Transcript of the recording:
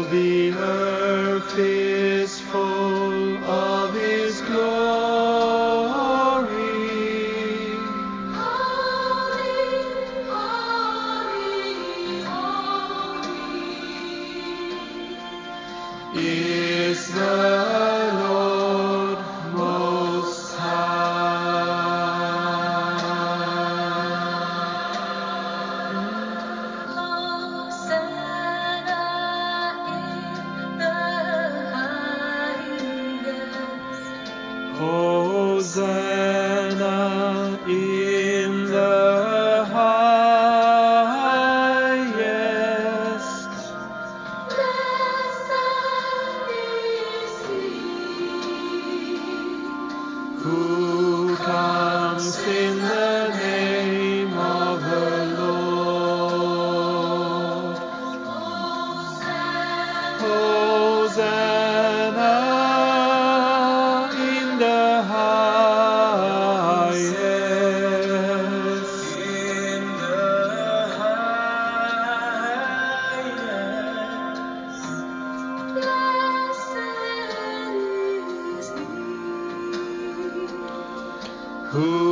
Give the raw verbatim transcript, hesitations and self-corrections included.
the earth is full of His glory. Holy, holy, holy Is the Lord Most High. Hosanna in the highest. Hosanna in the highest. Blessed is He Who comes in the name of the Lord? Hosanna in the highest. In the highest. Blessed is He Who